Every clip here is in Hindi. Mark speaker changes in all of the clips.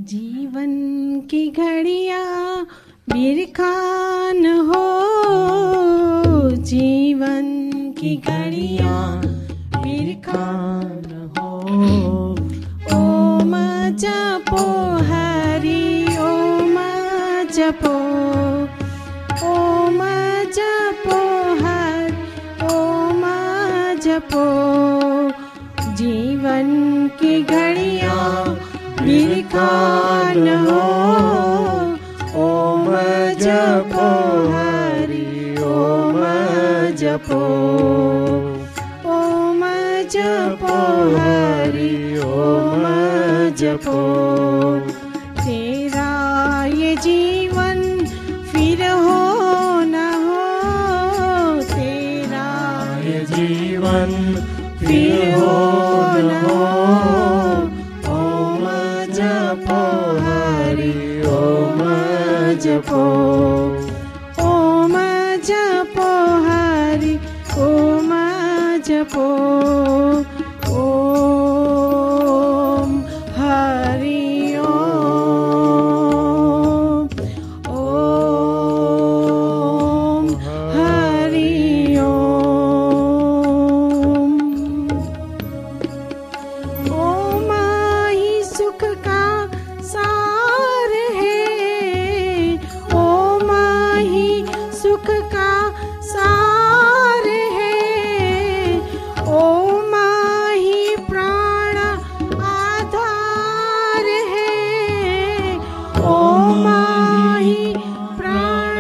Speaker 1: जीवन की घड़ियाँ बिरखा न हो, जीवन की घड़ियाँ बिरखा न हो। ओम जपो हरि ओम जपो, ओम जपो हरि ओम जपो। जीवन की घड़ियाँ बिरखा न हो, ओम जपो हरि ओम जपो, ओम जपो हरि ओम जपो। तेरा ये जीवन फिर हो न हो, तेरा ये जीवन फिर हो न हो। ओम जपो हरि ओम जपो, ओम जपो हरि ओम जपो। ओम हरि ओम, ओम हरि ओम। ओम ही सुख का सार है, ओम ही सुख का सार है। ओम ही प्राण आधार है, ओम ही प्राण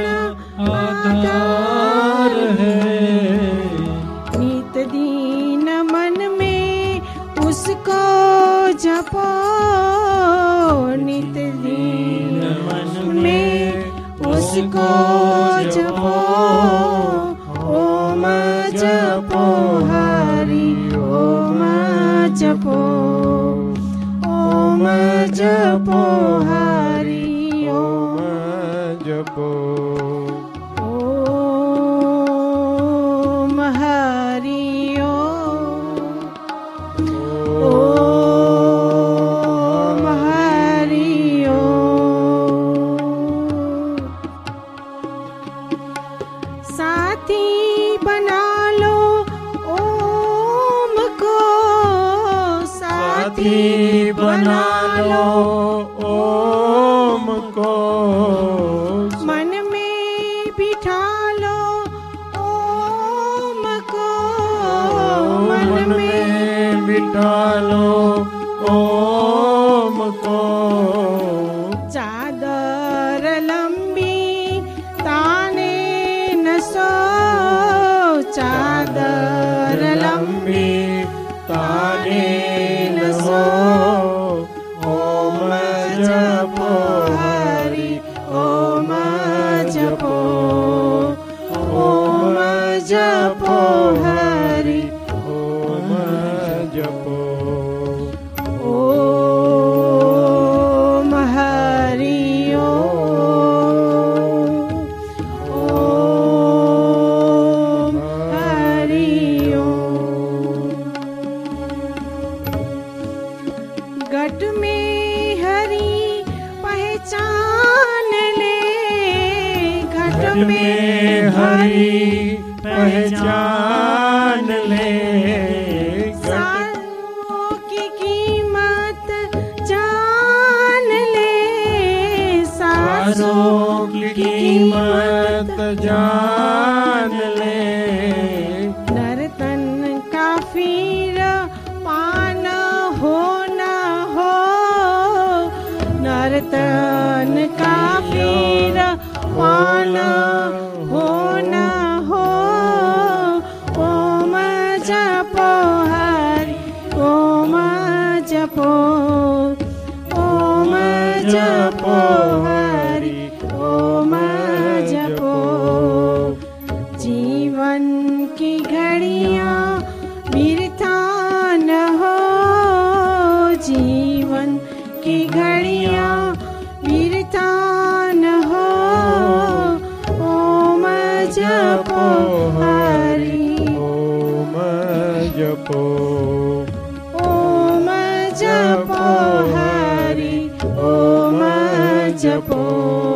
Speaker 1: आधार है। नित दिन मन में उसको जपो, नित दिन मन में उसको जपो। ओम जपो हरि ओम जपो, ओम जपो हरि ओम
Speaker 2: जपो।
Speaker 1: ओम हरि ओम, ओम हरि ओम। साथी बना लो ओम को, साथी बना लो
Speaker 2: ओम को।
Speaker 1: मन में बिठा लो ओम को, मन में
Speaker 2: बिठा लो ओम को।
Speaker 1: चादर लंबी ताने न सो, चादर लंबी
Speaker 2: ताने न सो। ओम जपो
Speaker 1: हरि ओम जपो, ओम जपो हरि
Speaker 2: ओम जपो।
Speaker 1: ओम हरि ओम, ओम हरि ओम। घट में हरि पहचान ले, घट में
Speaker 2: हरि पहचान ले।
Speaker 1: सालों की कीमत जान ले,
Speaker 2: सालों की कीमत जान ले।
Speaker 1: नर्तन का फिर पान हो न हो, नर्तन का फिर पान हो न हो। ओम जपो हरि ओम जपो, ओम जपो हरि ओम जपो। जीवन की घड़ियाँ बिरथा न हो, जीवन की घड़ियाँ बिरथा न हो। ओम जपो हरि
Speaker 2: ओम जपो,
Speaker 1: ओम जपो हरि ओम जपो